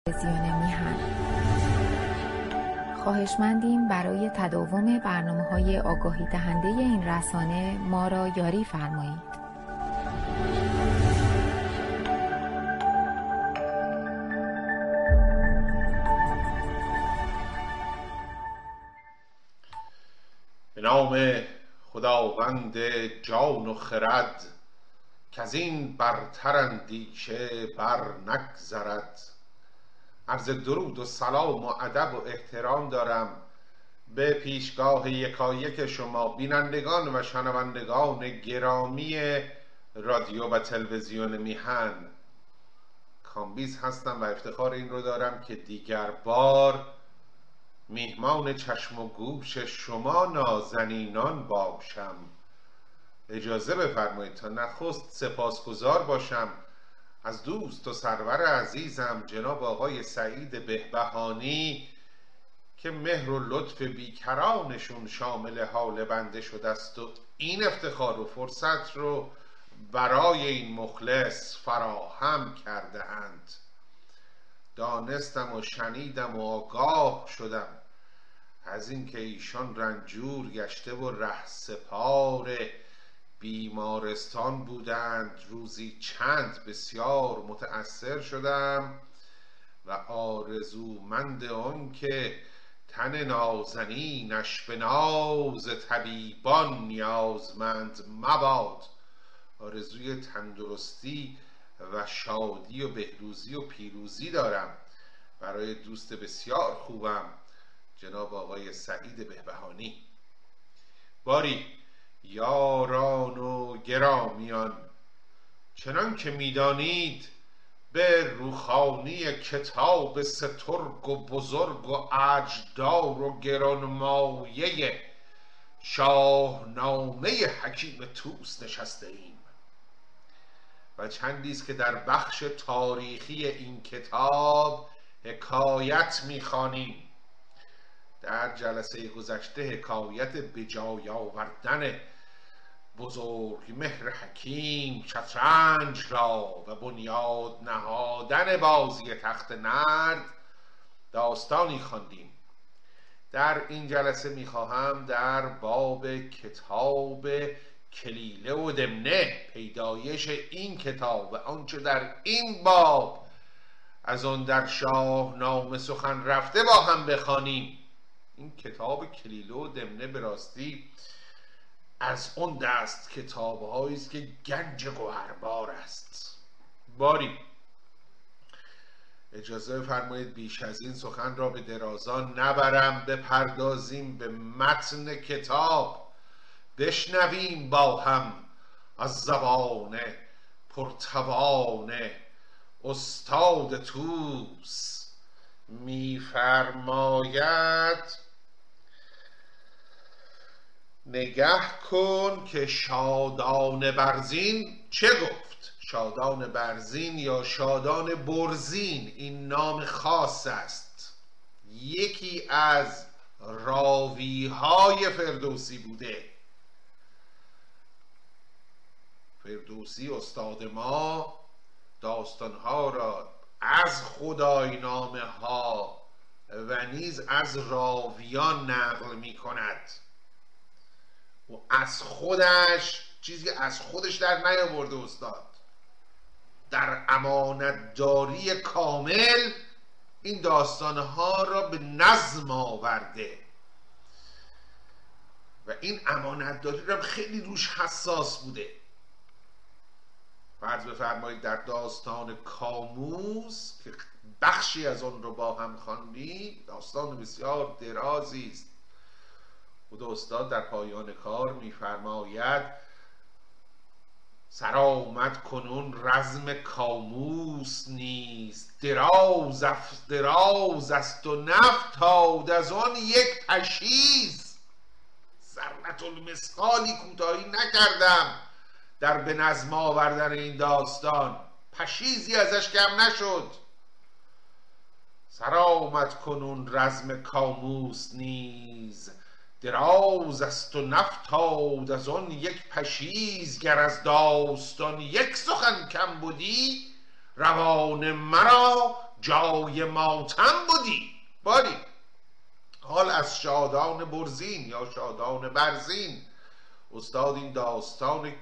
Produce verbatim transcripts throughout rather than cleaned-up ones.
تلویزیون میهن خواهشمندیم برای تداوم برنامه‌های آگاهی دهنده این رسانه ما را یاری فرمایید. به نام خداوند جان و خرد که از این برتر اندیشه بر نگذرد. عرض درود و سلام و ادب و احترام دارم به پیشگاه یکایک شما بینندگان و شنوندگان گرامی رادیو و تلویزیون میهن. کامبیز هستم و افتخار این رو دارم که دیگر بار میهمان چشم و گوش شما نازنینان باشم. اجازه بفرمایید تا نخست سپاسگزار باشم از دوست و سرور عزیزم جناب آقای سعید بهبهانی که مهر و لطف بیکرانشون شامل حال بنده شده است و این افتخار و فرصت رو برای این مخلص فراهم کرده اند. دانستم و شنیدم و آگاه شدم از اینکه ایشان رنجور گشته و رهسپار بیمارستان بودند. روزی چند بسیار متأثر شدم و آرزومند آن که تن نازنینش به ناز طبیبان نیازمند مباد. آرزوی تندرستی و شادی و بهروزی و پیروزی دارم برای دوست بسیار خوبم جناب آقای سعید بهبهانی. باری یاران و گرامیان، چنان که میدانید به روخانی کتاب سترگ و بزرگ و اجدار و گرانمایه شاهنامه حکیم طوس نشسته ایم و چندیست که در بخش تاریخی این کتاب حکایت میخوانیم. در جلسه گذشته حکایت به جای آوردن بزرگ مهر حکیم شطرنج را و بنیاد نهادن بازی تخت نرد داستانی خواندیم. در این جلسه میخواهم در باب کتاب کلیله و دمنه، پیدایش این کتاب و آنچه در این باب از آن در شاهنامه سخن رفته با هم بخوانیم. این کتاب کلیله و دمنه به راستی از اون دست کتاب‌هایی است که گنج گوهربار است. باری اجازه بفرمایید بیش از این سخن را به درازان نبرم، بپردازیم به متن کتاب، بشنویم با هم از زبان پرتوان استاد طوس. می‌فرماید نگه کن که شادان برزین چه گفت. شادان برزین یا شادان برزین این نام خاص است. یکی از راویهای فردوسی بوده. فردوسی استاد ما داستانها را از خدای نامه ها و نیز از راویان نقل می کند و از خودش چیزی از خودش در نیاورده. استاد در امانتداری کامل این داستانها را به نظم آورده و این امانتداری را خیلی روش حساس بوده. فرض بفرمایید در داستان کاموس که بخشی از آن رو با هم خواندیم، داستان بسیار درازی است. خود استاد در پایان کار می‌فرماید سرآمد کنون رزم کاموس نیست، دراز دراز است و نفتاد از آن یک پشیز. ذرة المثقالی کوتاهی نکردم در به نظم آوردن این داستان، پشیزی ازش کم نشد. سرآمد کنون رزم کاموس نیز، دراز است و نفتاد از آن یک پشیز. گر از داستان یک سخن کم بودی، روان مرا جای ماتم بودی. باری حال از شادان برزین یا شادان برزین استاد این داستان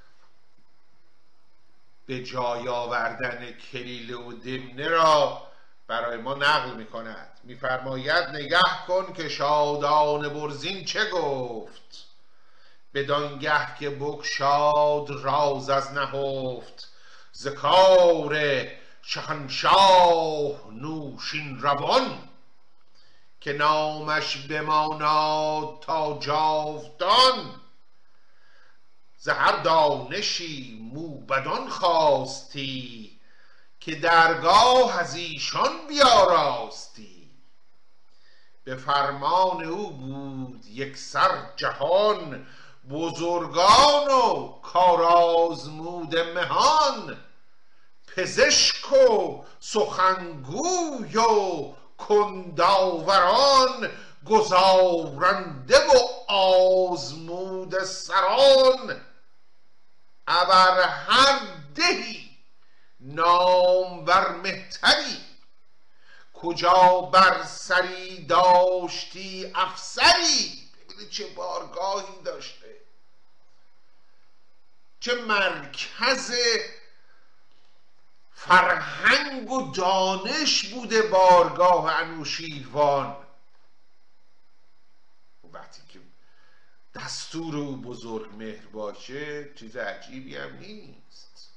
به جای آوردن کلیله و دمنه را برای ما نقل می کند. می فرماید نگه کن که شادان برزین چه گفت، بدانگه که بگشاد راز از نهفت، ز کار شهنشاه نوشین روان، که نامش بماناد تا جاودان. ز هر دانشی موبدان خواستی، که درگاه از ایشان بیاراستی. به فرمان او بود یک سر جهان، بزرگان و کارآزموده مهان. پزشک و سخنگوی و کندآوران، گزارنده و آزموده سران. ابر هر دهی نامور مهتری، کجا بر سری داشتی افسری. ببینید چه بارگاهی داشته، چه مرکز فرهنگ و دانش بوده بارگاه انوشیروان. وقتی که دستور او بزرگ مهر باشه چیز عجیبی هم نیست.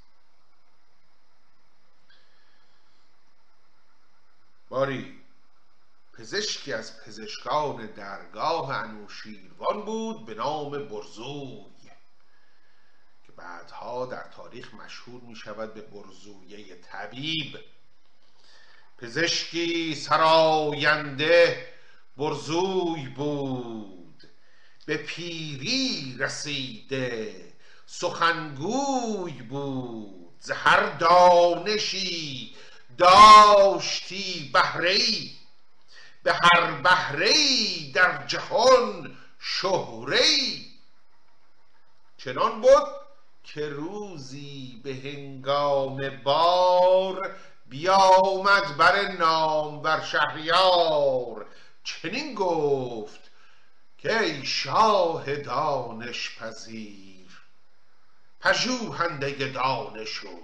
باری پزشکی از پزشکان درگاه انوشیروان بود به نام برزوی، که بعدها در تاریخ مشهور می شود به برزویه طبیب. پزشکی سراینده برزوی بود، به پیری رسیده سخنگوی بود. ز هر دانشی داشتی بهره‌ای، به هر بهره‌ای در جهان شهره‌ای. چنان بود که روزی به هنگام بار، بیامد بر نامور شهریار. چنین گفت که ای شاه دانش پذیر، پژوهنده دانش و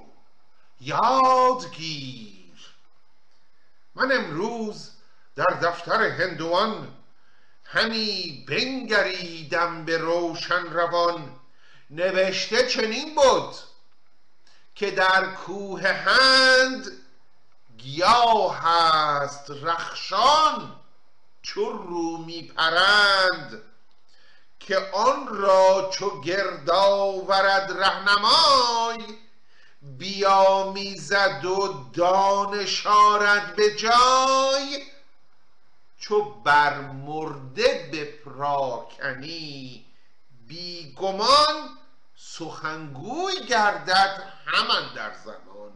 یادگیر. من امروز در دفتر هندوان، همی بنگریدم به روشن روان. نوشته چنین بود که در کوه هند، گیاه هست رخشان چو رومی پرند. که آن را چو گرد آورد رهنمای، بیامیزد و دانش آرد به جای. چو بر مرده بپراکنی بی گمان، سخنگوی گردد همان در زمان.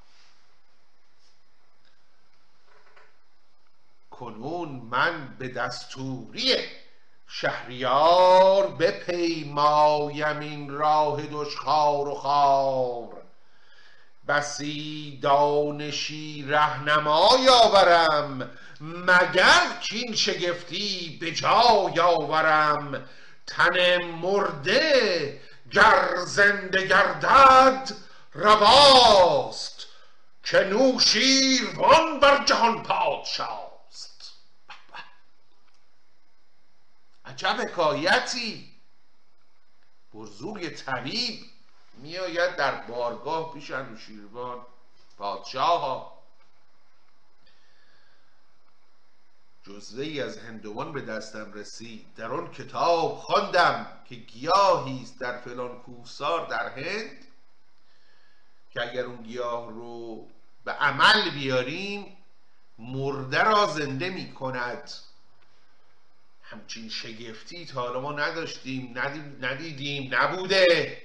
کنون من به دستوری شهریار، بپیمایم این راه دشخوار و خوار. بسی دانشی رهنمای آورم، مگر کین شگفتی به جای آورم. تن مرده گر زنده گردد رواست، که نوشیروان بر جهان پادشاست. عجب حکایتی. برزوی طبیب می آید در بارگاه پیش انوشیروان پادشاه ها. جزوه ای از هندوان به دستم رسید، در آن کتاب خواندم که گیاهی است در فلان کوهسار در هند، که اگر اون گیاه رو به عمل بیاریم مرده را زنده می کند. همچین شگفتی تا حالا ما نداشتیم، ندیدیم، نبوده.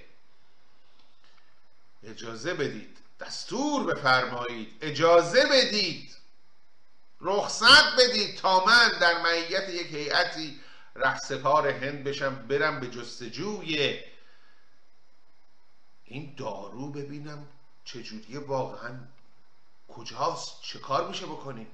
اجازه بدید، دستور بفرمایید، اجازه بدید، رخصت بدید تا من در معیت یک هیئتی رهسپار هند بشم، برم به جستجوی این دارو ببینم چجوریه واقعا کجاست؟ چه کار میشه بکنیم؟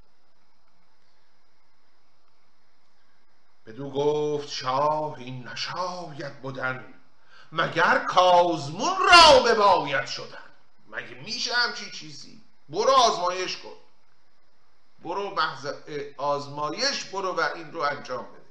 بدو گفت شاه این نشاید بودن، مگر کازمون را بباید شدن. مگه میشه همچین چیزی؟ برو آزمایش کن، برو محض آزمایش برو و این رو انجام بده.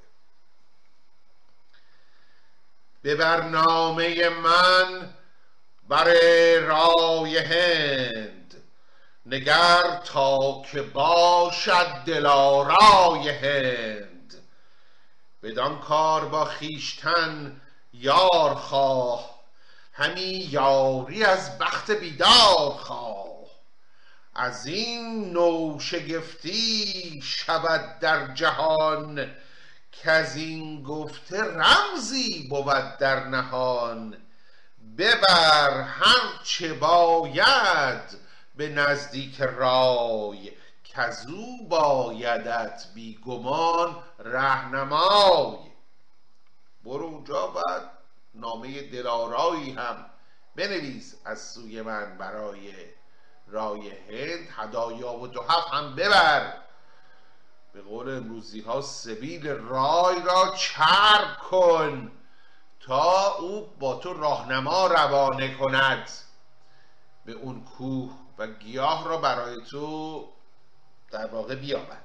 به برنامه من بر رای هند، نگر تا که باشد دلارای هند. بدان کار با خویشتن یار خواه، همی یاری از بخت بیدار خواه. از این نو شگفتی شود در جهان، کز این گفته رمزی بود در نهان. ببر هر چه باید به نزدیک رای، کز او بایدت بی گمان رهنمای. برو اونجا باید نامه دلارایی هم بنویس از سوی من برای رای هند. هدایا و تحف هم ببر. به قول امروزی ها سبیل رای را چرب کن، تا او با تو راهنما روانه کند به اون کوه و گیاه را برای تو در واقع بیابد.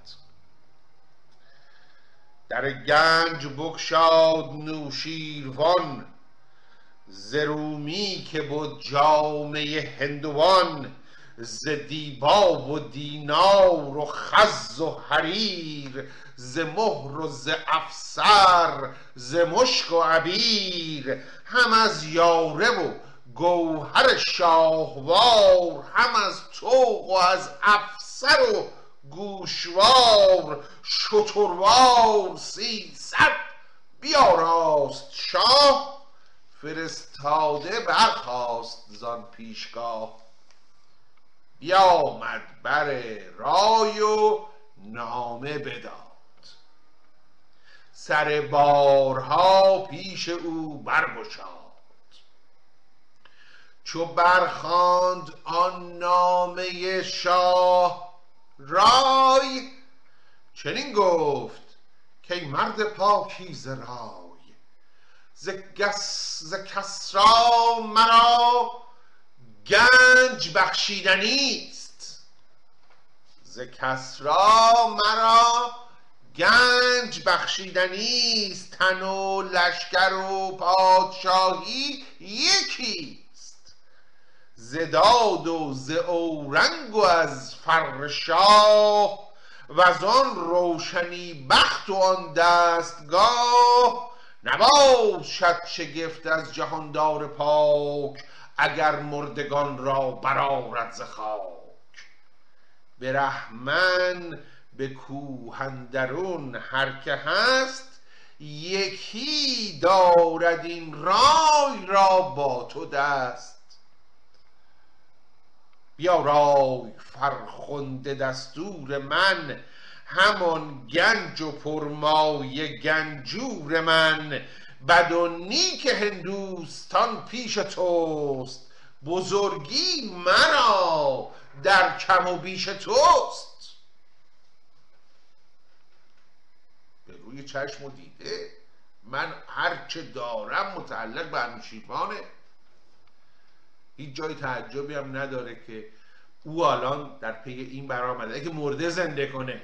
در گنج بگشاد نوشیروان، ز رومی که بود جامه هندوان. ز دیبا و دینار و خز و حریر، ز مهر و ز افسر ز مشک و عبیر. هم از یاره و گوهر شاهوار، هم از طوق و از افسر و گوشوار. شتروار سیصد بیاراست شاه، فرستاده برخاست زان پیشگاه. بیامد بر رای و نامه بداد، سر بارها پیش او برگشاد. چو برخواند آن نامه شاه رای، چنین گفت که مرد پاکیزه رای. ز کسری مرا گنج بخشیدنی است، ز کسری مرا گنج بخشیدنی است. تن و لشکر و پادشاهی یکی است. ز داد و ز اورنگ و از فر شاه، وز آن روشنی بخت و آن دستگاه. نباشد شگفت از جهاندار پاک، اگر مردگان را برآرد ز خاک. برهمن به کوه اندرون هر که هست، یکی دارد این رای را با تو دست. بیا رای فرخنده دستور من، همان گنج و پرمایه گنجور من. بد و نیک هندوستان پیش توست، بزرگی مرا در کم و بیش توست. به روی چشم و دیده من هرچه دارم متعلق به انوشیروانه. هیچ جای تعجبی هم نداره که او الان در پی این برآمده که مرده زنده کنه.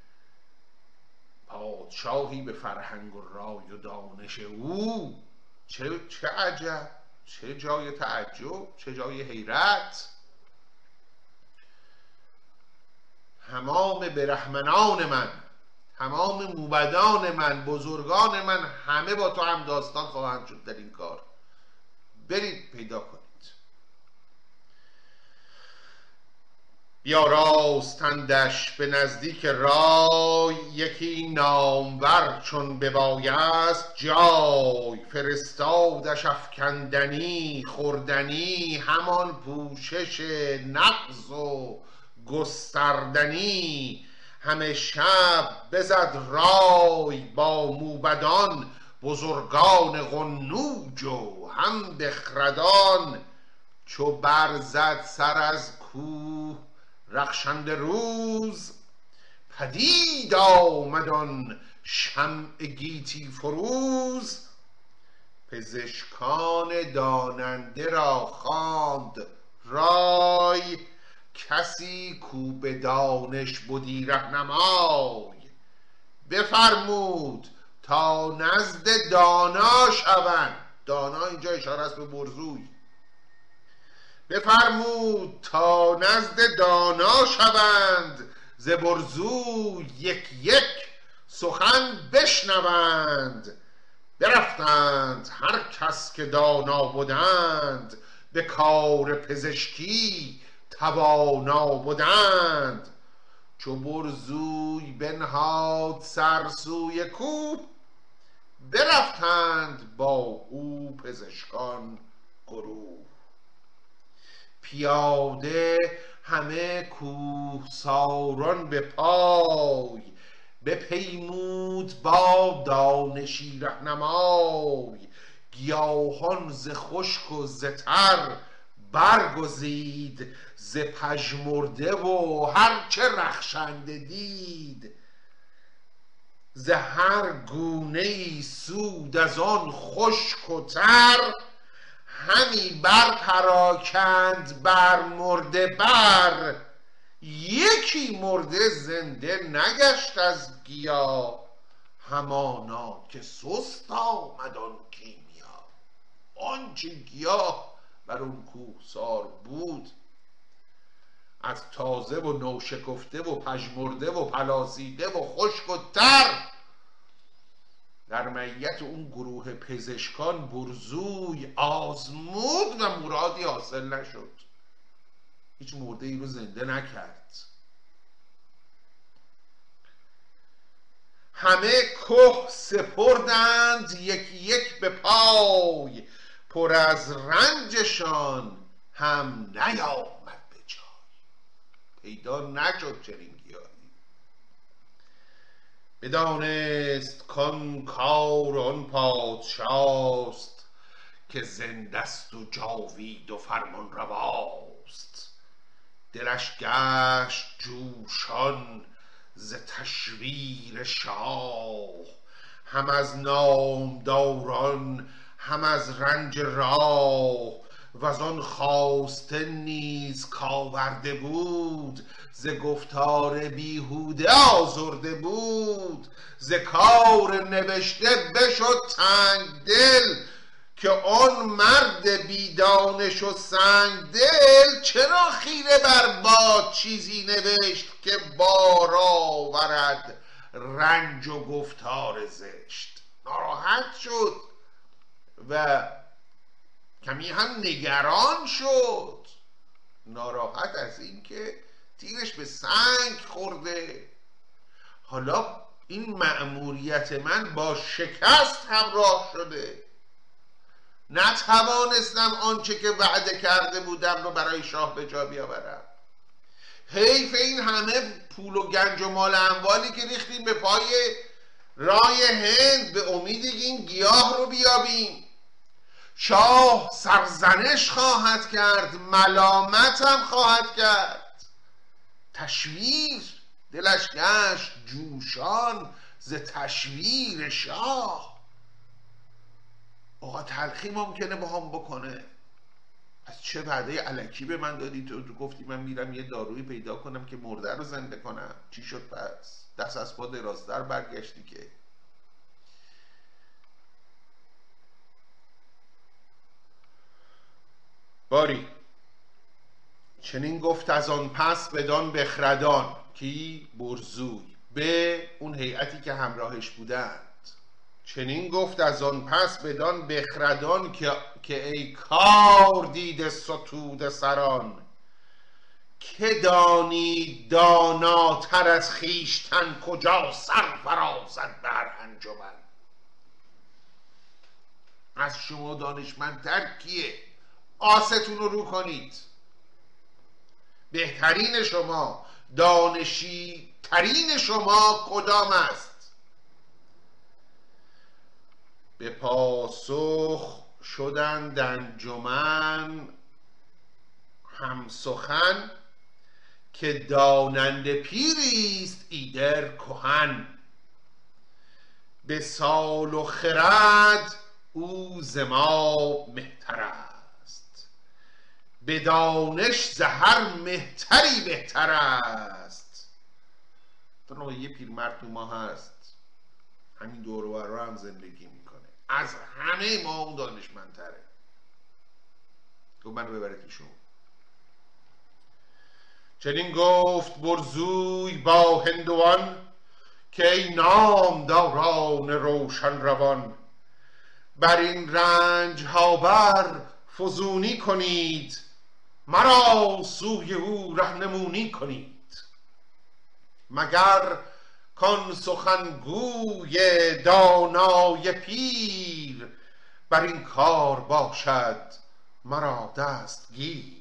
پادشاهی به فرهنگ و رای و دانش او، چه چه عجب، چه جای تعجب، چه جای حیرت. تمام برهمنان من، تمام موبدان من، بزرگان من، همه با تو هم داستان خواهند شد در این کار. برید پیدا کنید. بیاراستندش به نزدیک رای، یکی نامور چون ببایست جای. فرستادش افکندنی خوردنی، همان پوشش نغز و گستردنی. همه شب بزد رای با موبدان، بزرگان قنوج و هم بخردان. چو برزد سر از کوه رخشنده روز پدید آمد آن شمع گیتی فروز. پزشکان داننده را خواند رای، کسی کو به دانش بدی رهنمای. بفرمود تا نزد دانا شوند، دانا اینجا اشاره است به برزوی. بفرمود تا نزد دانا شوند، ز برزوی یک یک سخن بشنوند. برفتند هر کس که دانا بودند، به کار پزشکی توانا بودند. چو برزوی بنهاد سر سوی کوه، برفتند با او پزشکان گروه. پیاده همه کوهساران به پای، بپیمود با دانشی رهنمای. گیاهان ز خشک و ز تر برگزید، ز پژمرده و هر چه رخشنده دید. ز هر گونه ای سود از آن خشک و تر، همی بر پراکند بر مرده بر. یکی مرده زنده نگشت از گیا، همانا که سست آمد آن کیمیا. آنچه گیاه بر اون کوهسار بود، از تازه و نوشکفته و پژمرده و پلاسیده و خشک و تر، در معیت اون گروه پزشکان برزوی آزمود و مرادی حاصل نشد. هیچ مرده ای رو زنده نکرد. همه که سپردند یک یک به پای، پر از رنجشان هم نیامد به جای. پیدا نشد چنین گیاهی. بدانست کان کار آن پادشاست، که زنده است و جاوید و فرمان رواست. دلش گشت جوشان ز تشویر شاه، هم از نامداران هم از رنج راه. وز آن خواسته نیز کاورده بود، ز گفتار بیهوده آزرده بود. ز کار نوشته بشد تنگ دل، که آن مرد بیدانش و سنگ دل. چرا خیره بر باد چیزی نوشت، که بار آورد رنج و گفتار زشت. ناراحت شد و کمی هم نگران شد. ناراحت از این که تیرش به سنگ خورده. حالا این مأموریت من با شکست همراه شده. نتوانستم آنچه که وعده کرده بودم رو برای شاه به جا بیاورم. حیف این همه پول و گنج و مال اموالی که ریختیم به پای رای هند، به امید این گیاه رو بیابیم. شاه سرزنش خواهد کرد، ملامت هم خواهد کرد. تشویر، دلش گشت جوشان ز تشویر شاه. آقا تلخی ممکنه با هم بکنه. از چه وعده الکی به من دادی؟ تو, تو گفتی من میرم یه دارویی پیدا کنم که مرده رو زنده کنم. چی شد پس؟ دست از پا درازتر برگشتی که. باری چنین گفت از آن پس بدان بخردان، کی؟ برزوی، به اون هیئتی که همراهش بودند. چنین گفت از آن پس بدان بخردان، که, که ای کار دیده ستوده سران. که دانید داناتر از خویشتن، کجا سر فرازد بر انجمن. از شما دانشمندتر کیه؟ آستون رو رو کنید. بهترین شما، دانشی ترین شما کدام است؟ به پاسخ شدند انجمن هم سخن، که داننده پیریست ایدر کهن. به سال و خرد او ز ما مهتر است، به دانش ز هر مهتری بهتر است. تو یه پیرمرد تو ما هست همین دور و بر هم زندگی میکنه، از همه ما اون دانشمندتره. گفت منو ببرید پیشون. چنین گفت برزوی با هندوان که ای نامداران روشن روان، بر این رنج ها بر فزونی کنید، مرا سوی او رهنمونی کنید. مگر کان سخنگوی دانای پیر، بر این کار باشد مرا دستگیر.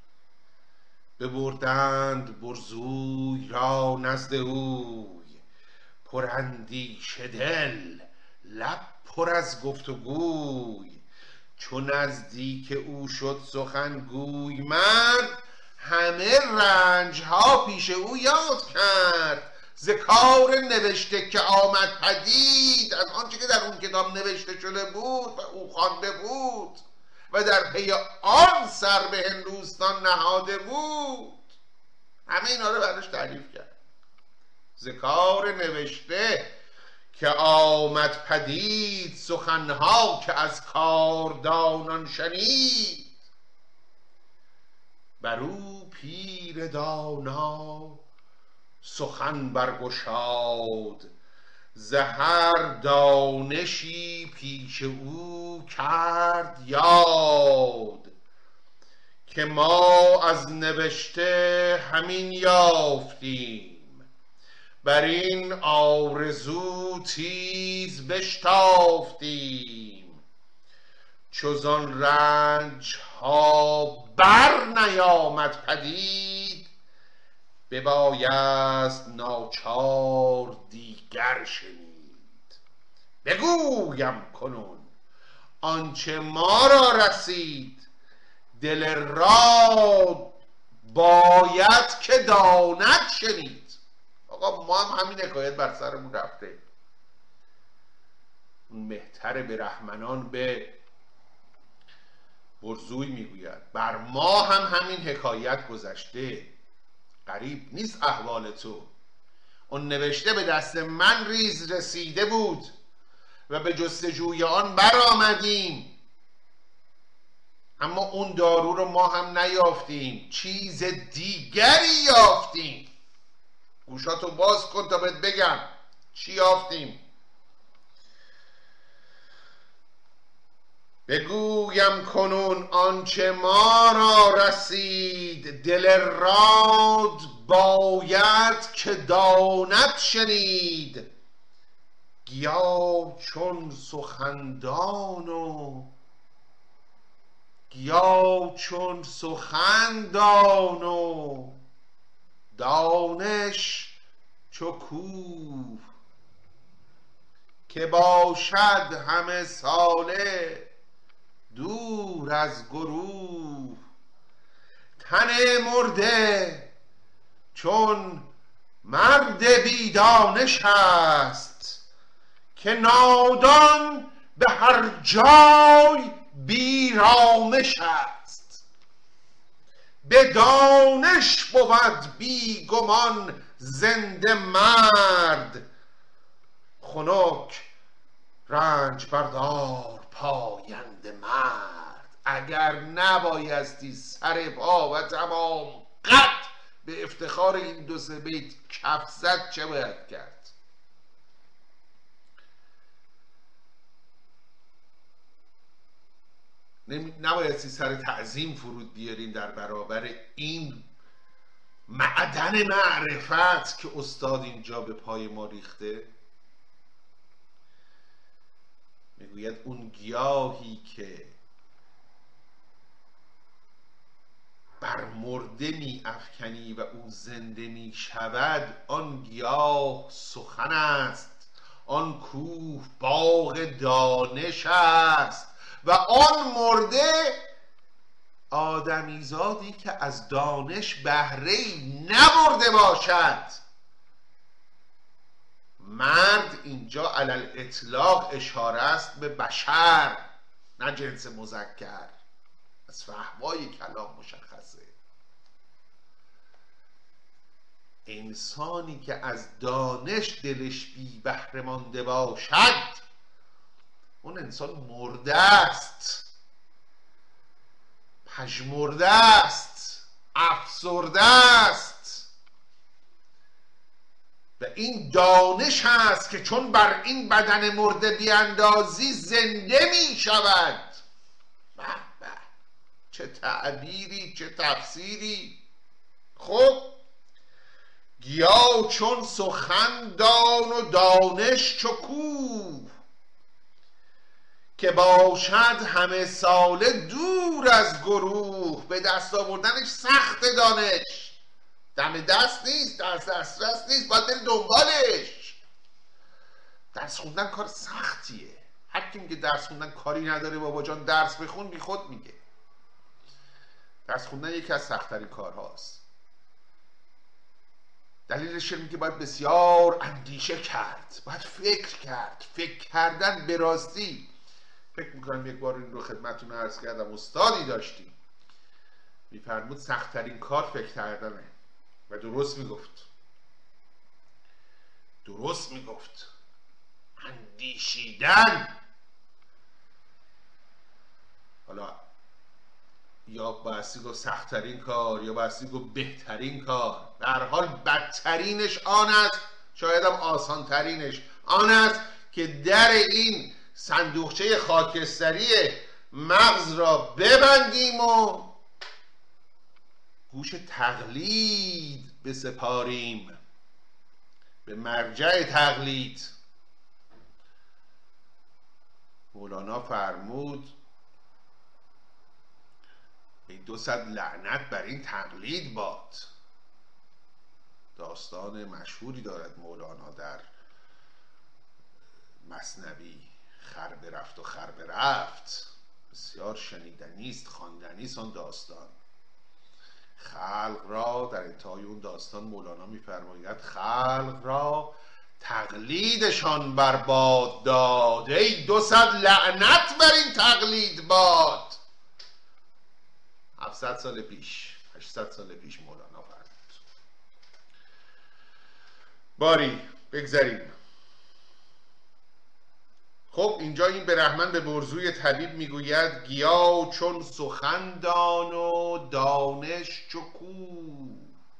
ببردند برزوی را نزد اوی، پراندیشه دل لب پر از گفت و گوی. چو نزدیک او شد سخنگوی مرد، همه رنج ها پیش او یاد کرد. ز کار نوشته که آمد پدید، از آنچه که در اون کتاب نوشته شده بود و او خوانده بود و در پی آن سر به هندوستان نهاده بود، همه اینا رو براش تعریف کرد. ز کار نوشته که آمد پدید، سخنها که از کاردانان شنید. بر او پیر دانا سخن برگشاد، ز هر دانشی پیش او کرد یاد. که ما از نوشته همین یافتیم، بر این آرزو تیز بشتافتیم. چو زان رنج ها بر نیامد پدید، ببایست ناچار دیگر شنید. بگویم کنون آنچه ما را رسید، دل را باید که داند شنید. آقا ما هم همین حکایت بر سرمون رفته. اون مهتر برهمنان به برزوی میگوید بر ما هم همین حکایت گذشته. غریب نیست احوال تو. اون نوشته به دست من ریز رسیده بود و به جستجوی آن برآمدیم، اما اون دارو رو ما هم نیافتیم، چیز دیگری یافتیم. گوشاتو باز کن تا بهت بگم چی یافتیم. بگویم کنون آنچه ما را رسید، دل راد باید که داند شنید. گیا چون سخندان و گیا چون سخندان و دانش چو کوه، که باشد همه ساله دور از گروه. تن مرده چون مرد بیدانش است، که نادان به هر جای بیرامش است. به دانش بود بی گمان زنده مرد، خنک رنج بردار پاینده مرد. اگر نبایستی سر پا و تمام قد به افتخار این دو سه بیت کف زد، چه باید کرد؟ نبایستی سر تعظیم فرود بیاریم در برابر این معدن معرفت که استاد اینجا به پای ما ریخته. میگوید اون گیاهی که بر مرده می افکنی و او زنده می شود، آن گیاه سخن است، آن کوه باغ دانش است و آن مرده آدمیزادی که از دانش بهره‌ای نبرده باشد. مرد اینجا علل اطلاق اشاره است به بشر، نه جنس مذکر. از فحوای کلام مشخصه. انسانی که از دانش دلش بی بهره مانده باشد، اون انسان مرده است، پژمرده است، افسرده است. و این دانش است که چون بر این بدن مرده بیاندازی زنده می شود. به به، چه تعبیری، چه تفسیری. خب گیا چون سخن دان و دانش چو کوه، که باشد همه ساله دور از گروه. به دست آوردنش سخت دانش، دم دست نیست، دست دسترس نیست، باید بری دنبالش. درس خوندن کار سختیه. هر کی میگه درس خوندن کاری نداره بابا جان درس بخون، بی خود میگه. درس خوندن یکی از سخت‌ترین کارهاست. دلیلش اینه که باید بسیار اندیشه کرد، باید فکر کرد. فکر کردن به راستی، فکر میکنم یک بار این رو خدمتتون عرض کردم، استادی داشتیم میفرمود سخت‌ترین کار فکر کردنه. و درست میگفت، درست میگفت. اندیشیدن، حالا یا بایستی گفت سخت‌ترین کار، یا بایستی گفت بهترین کار. در حال بدترینش آن است، شایدم آسان ترینش آن است که در این صندوقچه خاکستری مغز را ببندیم و گوش تقلید بسپاریم به مرجع تقلید. مولانا فرمود ای دو صد لعنت بر این تقلید باد. داستان مشهوری دارد مولانا در مثنوی، خر برفت و خر برفت. بسیار شنیدنی است، خواندنی است آن داستان. خلق را در انتهای اون داستان مولانا میفرماید خلق را تقلیدشان برباد داد. ای دو صد لعنت بر این تقلید باد. هفتصد سال پیش، هشتصد سال پیش مولانا فرمود. باری بگذاریم. خب اینجا این برهمن به برزوی طبیب میگوید گیا چون سخن دان و دانش چو کوه،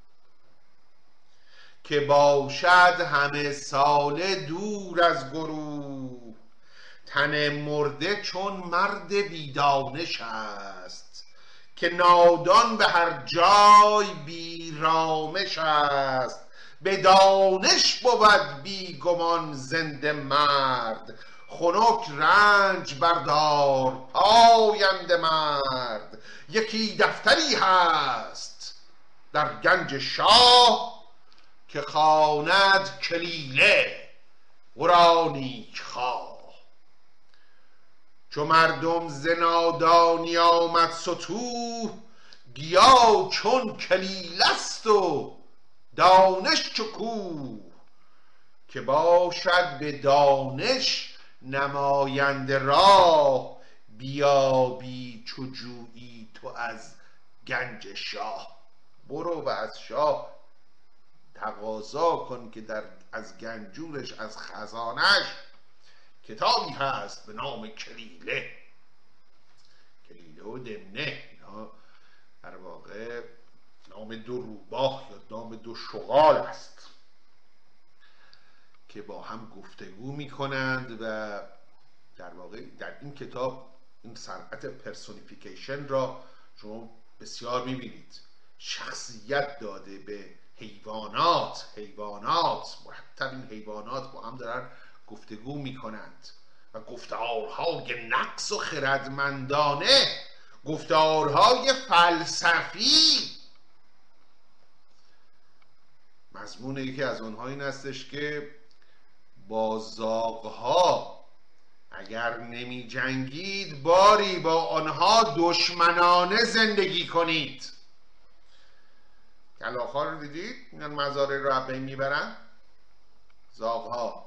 که باشد همه ساله دور از گروه. تن مرده چون مرد بیدانش است، که نادان به هر جای بیرامش است. به دانش بود بی گمان زنده مرد، خنک رنج بردار پاینده مرد. یکی دفتری هست در گنج شاه، که خواند کلیله ورا نیک خواه. چو مردم ز نادانی آمد ستوه، گیا چون کلیله است و دانش چو کوه. که باشد به دانش نماینده راه، بیابی چو جویی تو از گنج شاه. برو و از شاه تقاضا کن که در از گنجورش، از خزانش کتابی هست به نام کلیله. کلیله و دمنه اینا در واقع نام دو روباه یا نام دو شغال است که با هم گفتگو می کنند. و در واقع در این کتاب این صنعت پرسونیفیکیشن را شما بسیار می بینید. شخصیت داده به حیوانات، حیوانات مرتب حیوانات با هم دارن گفتگو می کنند و گفتارهای نقص و خردمندانه، گفتارهای فلسفی. مضمون یکی از اونها این هستش که با زاغها اگر نمی جنگید باری با آنها دشمنانه زندگی کنید. کلاغ‌ها رو دیدید؟ اینا مزارع رو از بین میبرن. زاغ‌ها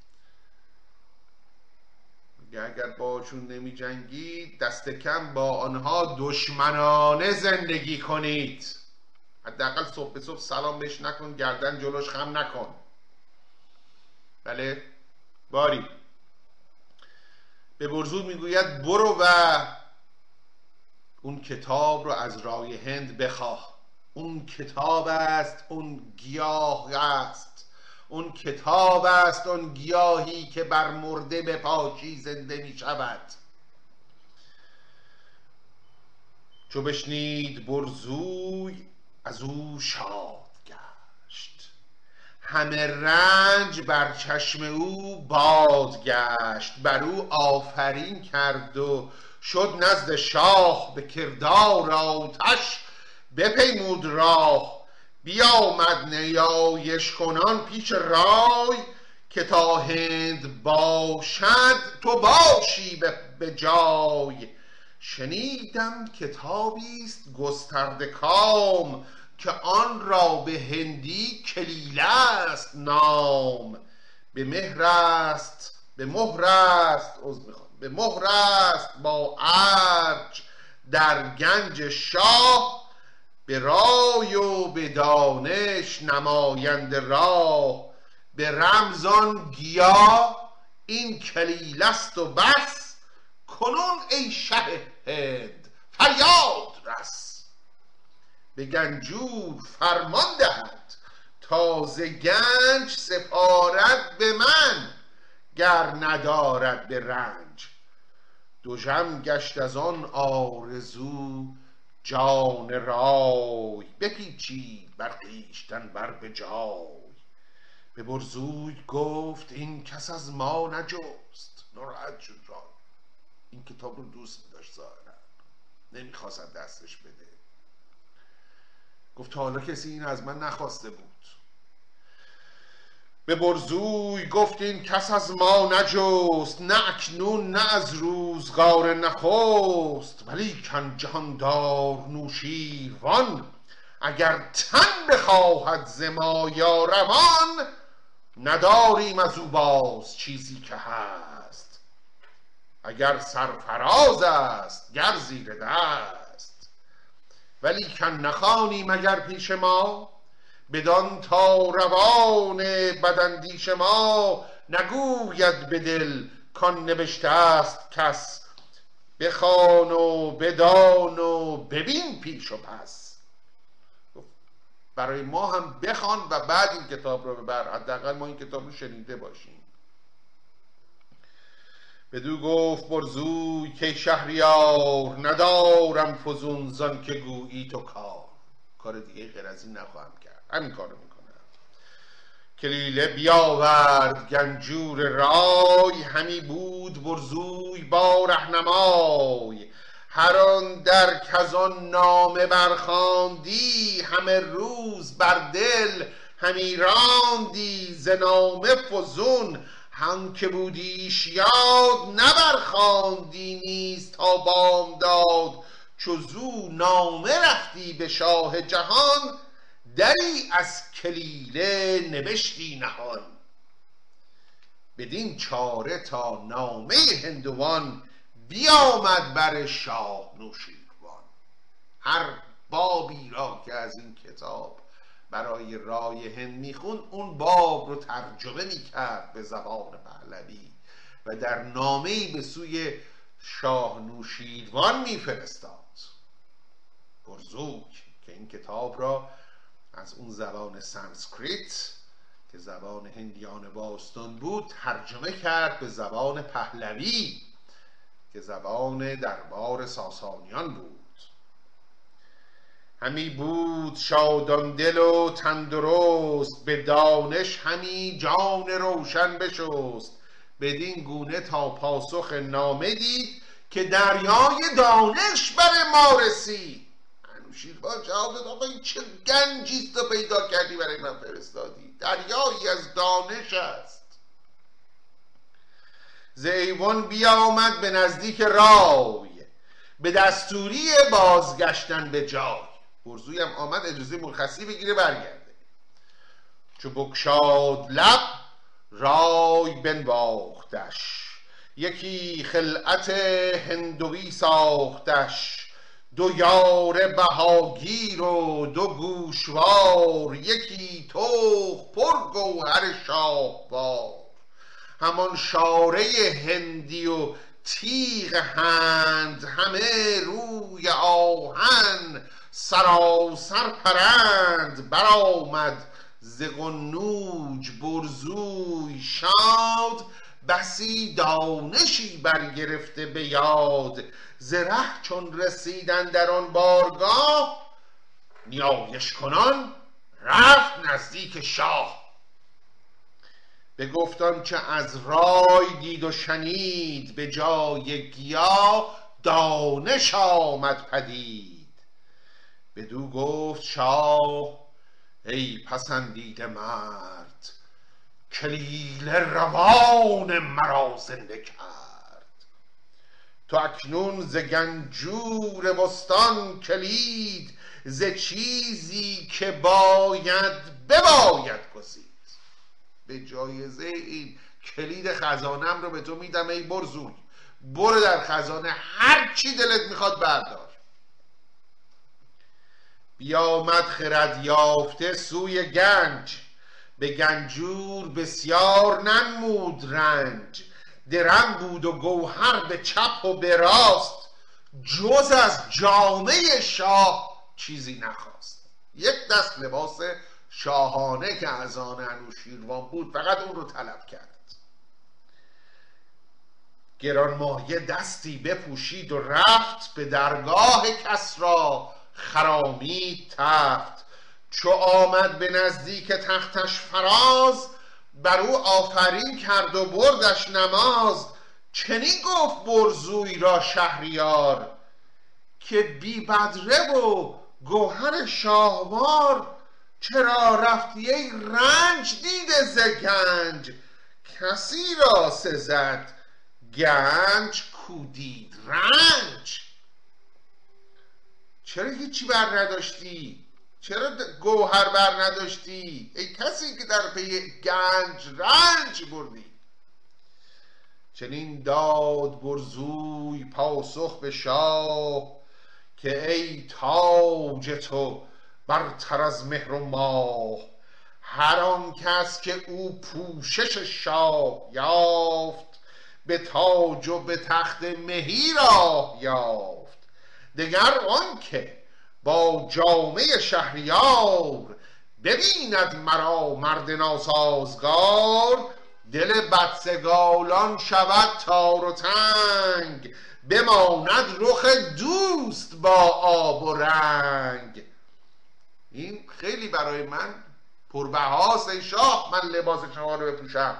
اگر باشون نمی جنگید دست کم با آنها دشمنانه زندگی کنید. حداقل صبح به صبح سلام بهش نکن، گردن جلوش خم نکن. بله باری به برزود میگوید برو و اون کتاب رو از رای هند بخواه. اون کتاب است، اون گیاه است، اون کتاب است، اون گیاهی که بر مرده به پاکی زنده می شود. چو بشنید برزوی از او شاد گشت، همه رنج بر چشم او باد گشت. بر او آفرین کرد و شد نزد شاه، به کردار آتش بپیمود راه. بیامد نیایش کنان پیش رای، که تا هند باشد تو باشی به جای. شنیدم کتابی است گسترده کام، که آن را به هندی کلیله است نام. به مهر است به مهر است عذر میخوام به مهر است با ارج در گنج شاه. به رای و به دانش نمایند راه. به رمزان گیاه این کلیله است و بس، کنون ای شه هند فریاد رس. به گنجور فرمان دهد تازه گنج، سپارد به من گر ندارد به رنج. دژم گشت از آن آرزو جان رای، بپیچید بر خویشتن بر به جای. به برزوی گفت این کس از ما نجست. ناراحت شد رای، این کتاب رو دوست داشت ظاهرا، نمیخواست دستش بده. گفت تا حالا کسی این از من نخواسته بود. به برزوی گفت این کس از ما نجست، نه اکنون نه از روزگار نخست. ولیکن جهاندار نوشیروان، اگر تن بخواهد ز ما یا روان. نداریم از او باز چیزی که هست، اگر سرفراز است گر زیر دست. ولیکن نخوانیم اگر پیش ما، بدان تا روان بداندیش ما. نگوید به دل کان نوشته است کس، بخوان و بدان و ببین پیش و پس. برای ما هم بخوان و بعد این کتاب رو ببر، حداقل ما این کتاب رو شنیده باشیم. بدو گفت برزوی که شهریار، ندارم فزون زان که گویی تو کار. کار دیگه غیر از این نخواهم کرد، همین کار رو میکنم. کلیله بیاورد گنجور رای، همی بود برزوی با رهنمای. هر آن در کزان نامه برخواندی، همه روز بر دل همی راندی. ز نامه فزون هم که بودیش یاد، نبرخواندی نیز تا بامداد. چو زو نامه رفتی به شاه جهان، دری از کلیله نوشتی نهان. بدین چاره تا نامه هندوان، بیامد بر شاه نوشیروان. هر بابی را که از این کتاب برای رای هند میخوند، اون باب رو ترجمه میکرد به زبان پهلوی و در نامه‌ای به سوی شاه نوشیروان میفرستاد. برزوک که این کتاب را از اون زبان سانسکریت که زبان هندیان باستان بود ترجمه کرد به زبان پهلوی که زبان دربار ساسانیان بود. همی بود شادان دل و تندرست، به دانش همی جان روشن بشست. بدین گونه تا پاسخ نامه دید، که دریای دانش بر ما رسید. نوشیروان جواب داد آقا این چه گنجیست رو پیدا کردی برای من فرستادی؟ دریایی از دانش است. ز ایوان بیامد به نزدیک رای، به دستوری بازگشتن به جای. برزوی هم آمد اجازه مرخصی بگیره برگرده. چو بگشاد لب رای بنواختش، یکی خلعت هندوی ساختش. دو یاره بهاگیر و دو گوشوار، یکی طوق پر گوهر شاهوار. همان شاره هندی و تیغ هند، همه روی آهن سراسر پرند. برآمد ز قنوج برزوی شاد، بسی دانشی برگرفته به یاد. ز ره چون رسید اندر آن بارگاه، نیایش کنان رفت نزدیک شاه. بگفت آنچه از رای دید و شنید، به جای گیا دانش آمد پدید. بدو گفت شاه ای پسندیده مرد، کلیله روان مرا زنده کرد. تو اکنون ز گنجور بستان کلید، ز چیزی که باید بباید گزید. به جایزه این کلید خزانم رو به تو میدم ای برزوی، برو در خزانه هر چی دلت میخواد بردار. بیامد خرد یافته سوی گنج، به گنجور بسیار ننمود رنج. درم بود و گوهر به چپ و به راست، جز از جامه شاه چیزی نخواست. یک دست لباس شاهانه که از آن انوشیروان بود فقط اون رو طلب کرد. گرانمایه دستی بپوشید و رفت، به درگاه کسری خرامید تفت. چو آمد به نزدیک تختش فراز، بر او آفرین کرد و بردش نماز. چنین گفت برزوی را شهریار، که بی بدره و گوهر شاهوار. چرا رفتی ای رنج دیده ز گنج، کسی را سزد گنج کودید رنج. چرا هیچی بر نداشتی؟ چرا گوهر بر نداشتی؟ ای کسی که در پی گنج رنج بردی. چنین داد برزوی پاسخ به شاه، که ای تاج تو برتر از مهر و ماه. هر آن کس که او پوشش شاه یافت، به تاج و به تخت مهی راه یافت. دگر آن که با جامه شهریار، ببیند مرا مرد ناسازگار. دل بدسگالان شود تار و تنگ، بماند رخ دوست با آب و رنگ. این خیلی برای من پربهاست ای شاه، من لباس شما رو بپوشم.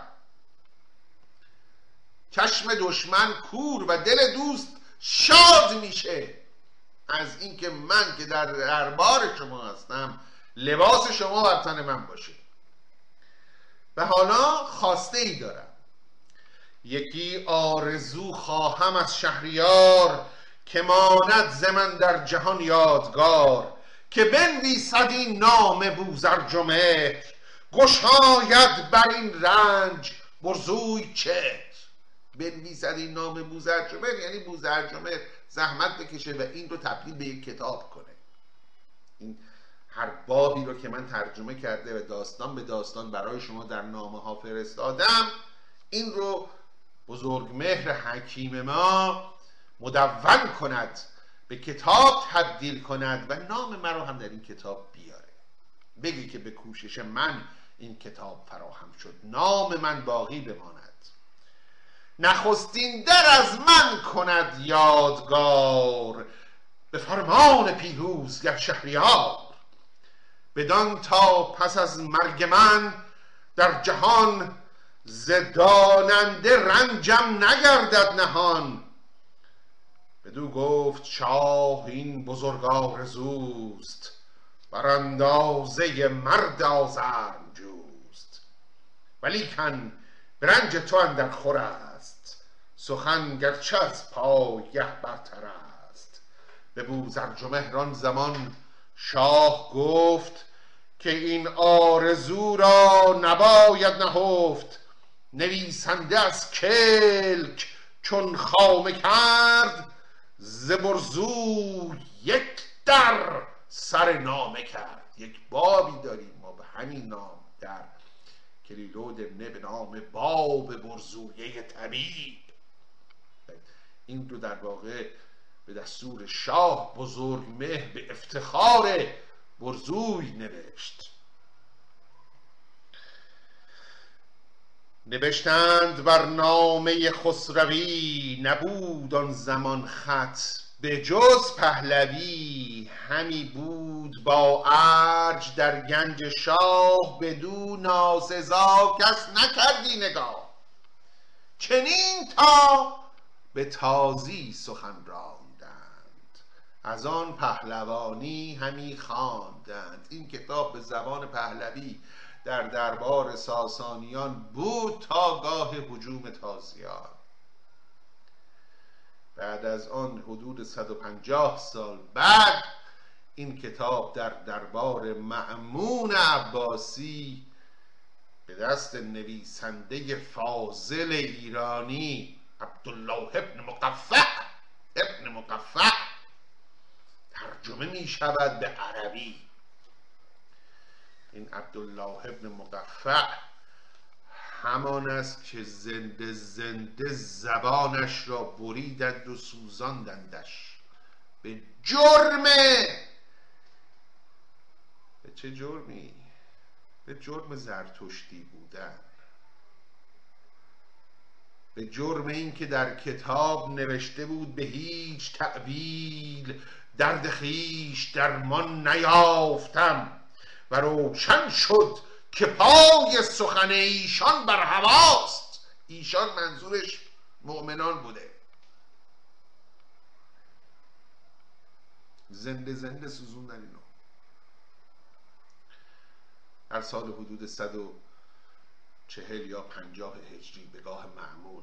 چشم دشمن کور و دل دوست شاد میشه از اینکه من که در دربار شما هستم لباس شما بر تن من باشه. و حالا خواسته ای دارم، یکی آرزو خواهم از شهریار، که ماند ز من در جهان یادگار. که بنویسد این نام بوزرجمهر، گشاید بر این رنج برزوی چهر. بنویسد این نام بوزرجمهر یعنی بوزرجمهر زحمت بکشه و این رو تبدیل به یک کتاب کنه. این هر بابی رو که من ترجمه کرده و داستان به داستان برای شما در نامه ها فرستادم، این رو بزرگمهر حکیم ما مدون کند، به کتاب تبدیل کند و نام من رو هم در این کتاب بیاره. بگی که به کوشش من این کتاب فراهم شد، نام من باقی بماند. نخستین در از من کند یادگار، به فرمان پیروزگر شهریار. بدان تا پس از مرگ من در جهان، ز داننده رنجم نگردد نهان. بدو گفت شاه این بزرگ آرزوست، بر اندازه مرد آزرم جوست. ولیکن به رنج تو اندر خور است، سخن گرچه از پایه برتر است. به بوذرجمهر زمان شاه گفت که این آرزو را نباید نهفت. نویسنده از کلک چون خامه کرد، ز برزوی یک در سر نامه کرد. یک بابی داریم ما به همین نام در کلیلودمنه به نام باب برزویه طبیب. این رو در واقع به دستور شاه بزرگمهر به افتخار برزوی نوشت. نوشتند بر نامه خسروی، نبود آن زمان خط به جز پهلوی. همی بود با ارج در گنج شاه، بدو ناسزا کس نکردی نگاه. چنین تا به تازی سخن راندند، از آن پهلوانی همی خواندند. این کتاب به زبان پهلوی در دربار ساسانیان بود تا گاه هجوم تازیان. بعد از آن حدود صد و پنجاه سال بعد این کتاب در دربار مأمون عباسی به دست نویسنده فاضل ایرانی عبدالله ابن مقفع ابن مقفع ترجمه می شود به عربی. این عبدالله ابن مقفع همان است که زنده زنده زبانش را بریدند و سوزاندندش به جرم، به چه جرمی؟ به جرم زرتشتی بودن، به جرم این که در کتاب نوشته بود به هیچ تأویل درد خویش درمان نیافتم و روشن شد که پای سخن ایشان بر هواست. ایشان منظورش مؤمنان بوده. زنده زنده سوزوندن اینو. در سال حدود صد و چهل یا پنجاه هجری به گاه مأمون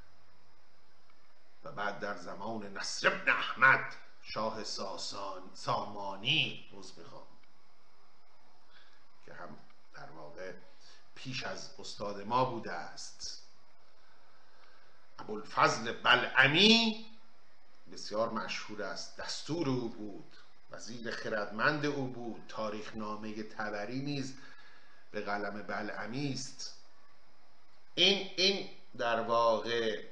و بعد در زمان نصر بن احمد شاه ساسان سامانی روز میخوام که هم در واقع پیش از استاد ما بوده است، ابوالفضل بلعمی بسیار مشهور است، دستور او بود، وزیر خردمند او بود. تاریخ نامه طبری نیز به قلم بلعمی است. این این در واقع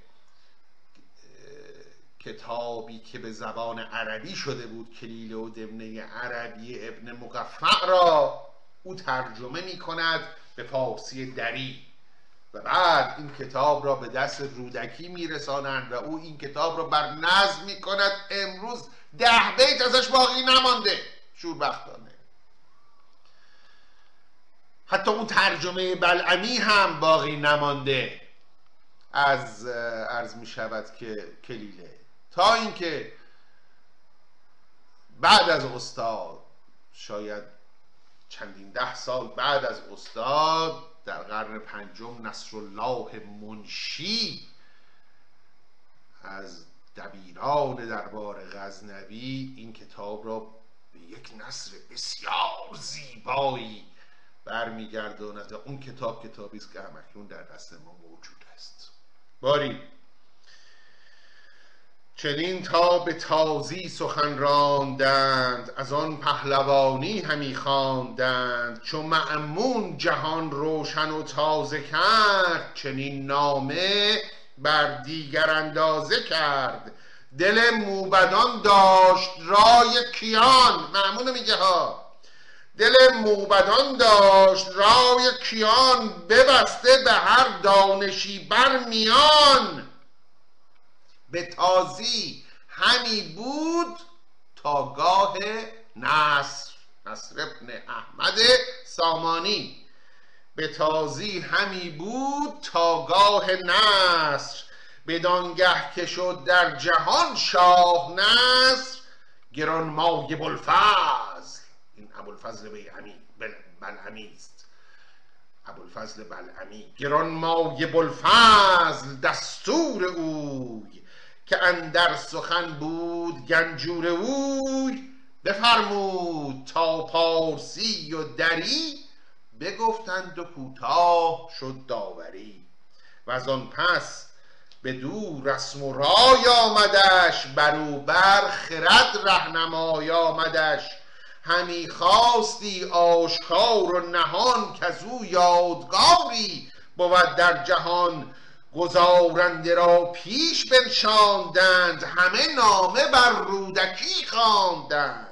کتابی که به زبان عربی شده بود، کلیلودمنه عربی ابن مقفع را او ترجمه می کند به فارسی دری و بعد این کتاب را به دست رودکی می رسانند و او این کتاب را بر نظم می کند. امروز ده بیت ازش باقی نمانده، شوربختانه. حتی اون ترجمه بلعمی هم باقی نمانده از عرض می شود که کلیله، تا اینکه بعد از استاد، شاید چندین ده سال بعد از استاد، در قرن پنجم نصرالله منشی از دبیران دربار غزنوی این کتاب را به یک نثر بسیار زیبایی برمیگرداند و اون کتاب کتابی است که همکنون در دست ما موجود است. باری چنین تا به تازی سخن راندند، از آن پهلوانی همی خواندند. چو مأمون جهان روشن و تازه کرد، چنین نامه بر دیگر اندازه کرد. دل موبدان داشت رای کیان، مأمون میگه ها، دل موبدان داشت رای کیان، ببسته به هر دانشی بر میان. به تازی همی بود تا گاه نصر، نصر ابن احمد سامانی. به تازی همی بود تا گاه نصر، بدانگه که شد در جهان شاه نصر. گرانمایه ابوالفضل، این ابوالفضل بلعمی است، ابوالفضل بلعمی. گرانمایه بوالفضل دستور اوی، که اندر سخن بود گنجور اوی. بفرمود تا پارسی و دری، بگفتند و کوتاه شد داوری. و از آن پس بدو رسم و رای آمدش، بروبر خرد رهنمای آمدش. همی خواستی آشکار و نهان، کز او یادگاری بود در جهان. گزارنده را پیش بنشاندند، همه نامه بر رودکی خواندند.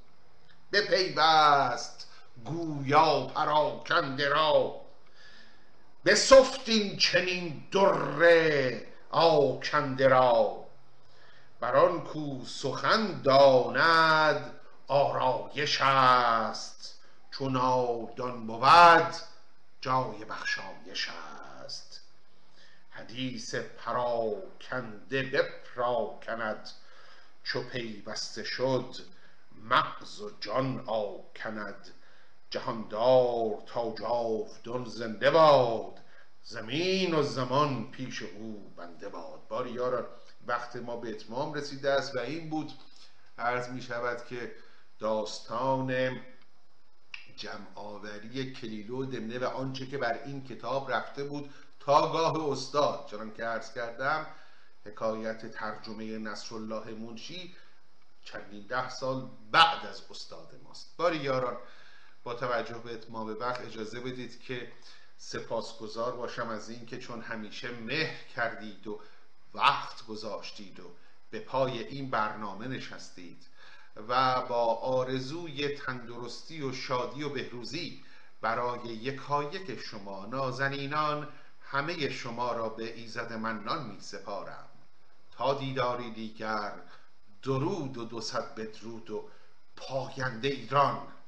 بپیوست گویا پراکنده را، بسفت این چنین در آکنده را. بر آن کو سخن داند آرایش است، چون نادان بود جای بخشایش است. حدیث پراکنده بپراکند، چو پیوسته شد مغز و جان آکند. جهاندار تا جاودان زنده باد، زمین و زمان پیش او بنده باد. باری یاران وقت ما به اتمام رسیده است و این بود عرض می شود که داستان جمع آوری کلیله و دمنه و آنچه که بر این کتاب رفته بود تا گاه استاد. چنان که عرض کردم حکایت ترجمه نصرالله منشی چندین ده سال بعد از استاد ماست. باری یاران با توجه به اتمام وقت اجازه بدید که سپاسگزار باشم از این که چون همیشه مهر کردید و وقت گذاشتید و به پای این برنامه نشستید و با آرزوی تندرستی و شادی و بهروزی برای یکایک شما نازنینان همه شما را به ایزد منان می سپارم. تا دیداری دیگر، درود و دو صد بدرود و پاینده ایران.